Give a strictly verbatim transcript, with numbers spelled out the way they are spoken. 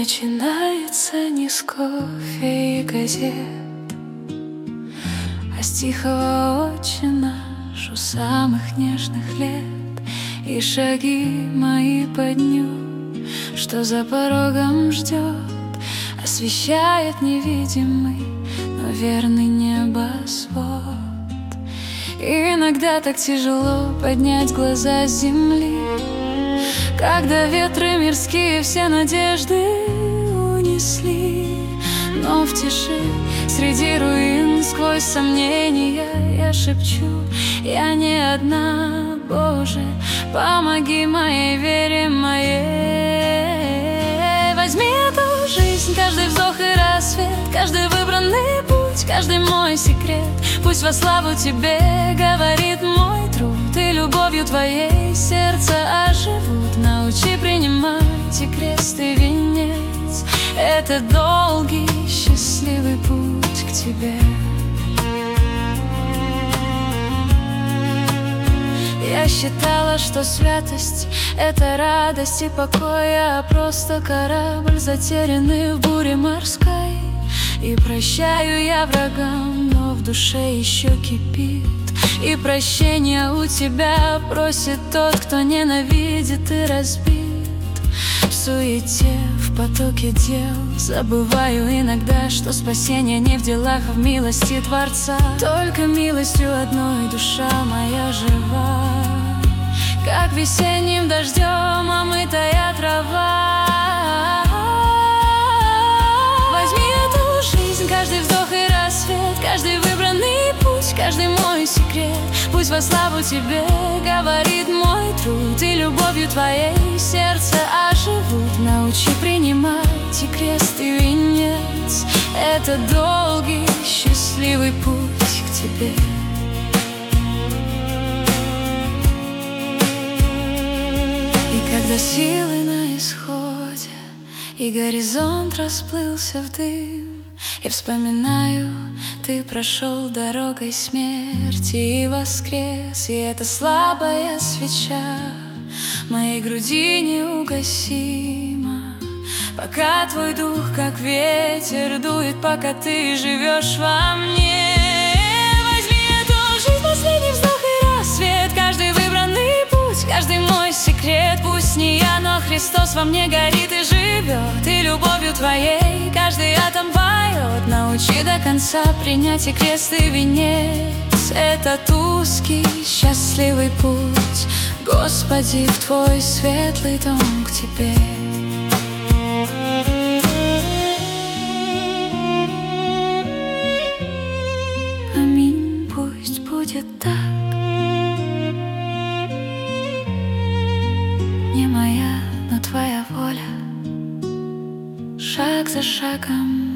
начинается не с кофе и газет, а с тихого «Отче наш» у самых нежных лет. И шаги мои по дню, что за порогом ждет, освещает невидимый, но верный небосвод. И иногда так тяжело поднять глаза с земли, когда ветры мирские все надежды унесли. Но в тиши, среди руин, сквозь сомнения я шепчу: я не одна, Боже, помоги моей вере моей. Возьми эту жизнь, каждый вздох и рассвет, каждый выбранный путь, каждый мой секрет. Пусть во славу Тебе говорит мой труд, и любовью Твоей сердце оживут. Научи принимать и крест, и венец. Это долгий, счастливый путь к Тебе. Я считала, что святость — это радость и покой, а просто корабль, затерянный в буре морской. И прощаю я врагам, но в душе еще кипит, и прощения у Тебя просит тот, кто ненавидит и разбит. В суете, в потоке дел забываю иногда, что спасение не в делах, а в милости Творца. Только милостью одной душа моя жива, как весенним дождем омытая трава. Возьми эту жизнь, каждый вздох и рассвет, каждый выбранный путь, каждый мой секрет. Пусть во славу Тебе говорит мой труд, и любовью Твоей сердце оживут. Научи принимать и крест, и венец. Это долгий, счастливый путь к Тебе. Когда силы на исходе, и горизонт расплылся в дым, я вспоминаю, Ты прошел дорогой смерти и воскрес. И эта слабая свеча моей груди неугасима, пока Твой дух, как ветер, дует, пока Ты живешь во мне. Возьми эту жизнь, последний вздох и рассвет, каждый выбранный путь, каждый мой секрет. Пусть не я, но Христос во мне горит и живет, и любовью Твоей каждый атом поет. Научи до конца принять и крест, и венец. Этот узкий, счастливый путь, Господи, в Твой светлый дом к Тебе. Аминь, пусть будет так. Не моя, но Твоя воля, шаг за шагом